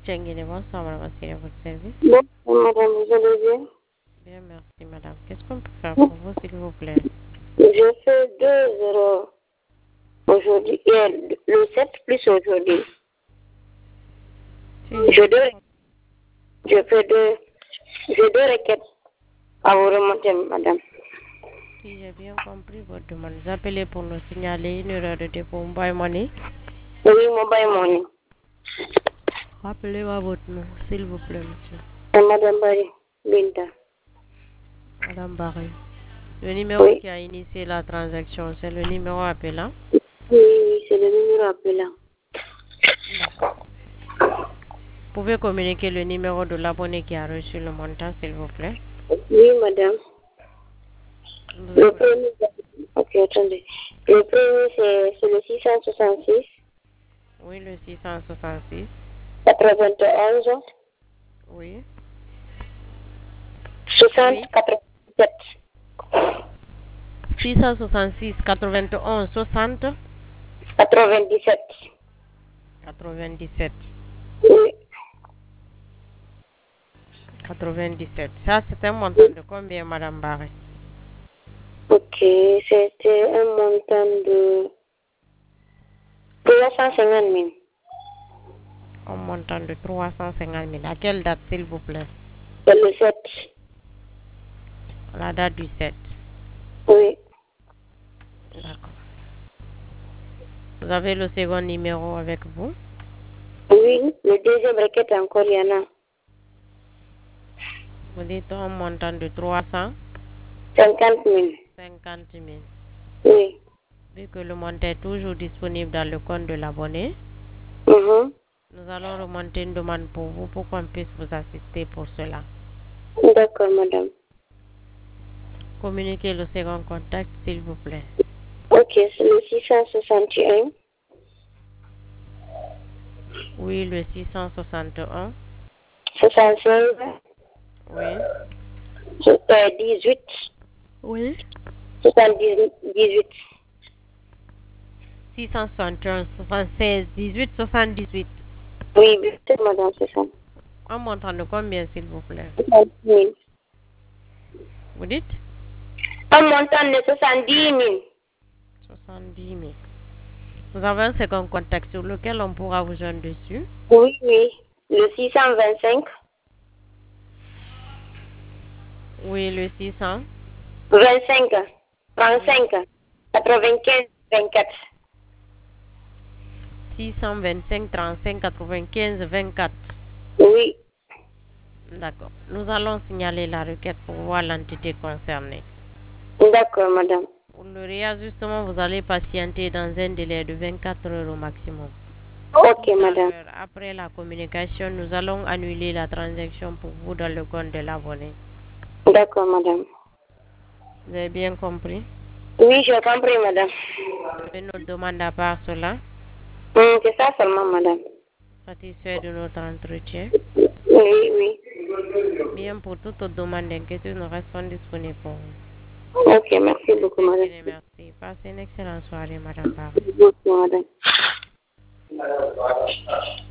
Tchenguine, bonsoir madame, à votre service. Bonjour madame, vous allez bien? Bien, merci madame. Qu'est-ce qu'on peut faire pour vous, s'il vous plaît? Je fais 2 euros aujourd'hui, le 7 plus aujourd'hui. Si Je fais deux requêtes à vous remonter, madame. si j'ai bien compris votre demande, vous appelez pour nous signaler une erreur de dépôt Mobile Money. Oui, mobile money. Rappelez-moi votre nom, s'il vous plaît, monsieur. Madame Barry Binta. Madame Barré. Le numéro Oui. qui a initié la transaction, c'est le numéro appelant. Oui, c'est le numéro appelant. D'accord. Vous pouvez communiquer le numéro de l'abonné qui a reçu le montant, s'il vous plaît. Oui, madame. Le premier, ok, attendez. Le premier, c'est le 666. Oui, le 666. 91. Oui. 60, Oui. 87. 666 91 60 97. 97. Oui. 97. Ça, c'est un montant de combien, madame Barré? Ok, c'était un montant de 350 000. Un montant de 350 000. À quelle date, s'il vous plaît? C'est le 7. La date du 7. Oui. D'accord. Vous avez le second numéro avec vous? Oui, le deuxième requête encore, il y en a. Vous dites un montant de 350 50 000. 000. Oui. Vu que le montant est toujours disponible dans le compte de l'abonné, Mhm. nous allons remonter une demande pour vous pour qu'on puisse vous assister pour cela. D'accord, madame. Communiquez le second contact, s'il vous plaît. Ok, c'est le 661. Oui, le 661. 65. Oui. 18. Oui. 78. 661, 76, 18, 78. Oui, c'est madame, c'est ça. Un montant de combien, s'il vous plaît? 70 000. Vous dites? Un montant de 70 000. 70 000. Vous avez un second contact sur lequel on pourra vous joindre dessus. Oui, oui. Le 625. Oui, le 600. 25. Oui. 35. 95. 24. 625, 35, 95, 24. Oui. D'accord. Nous allons signaler la requête pour voir l'entité concernée. D'accord, madame. Pour le réajustement, vous allez patienter dans un délai de 24 heures au maximum. Ok, Tout à madame. l'heure, après la communication, nous allons annuler la transaction pour vous dans le compte de l'abonné. D'accord, madame. Vous avez bien compris? Oui, j'ai compris, madame. Vous avez notre demande à part cela. C'est ça seulement, madame. Satisfait de notre entretien. Oui, oui. Bien, pour toute autre demande d'inquiétude, nous restons disponibles pour vous. Ok, merci beaucoup, madame. Merci. Passez une excellente soirée, madame Barre. Merci beaucoup, madame.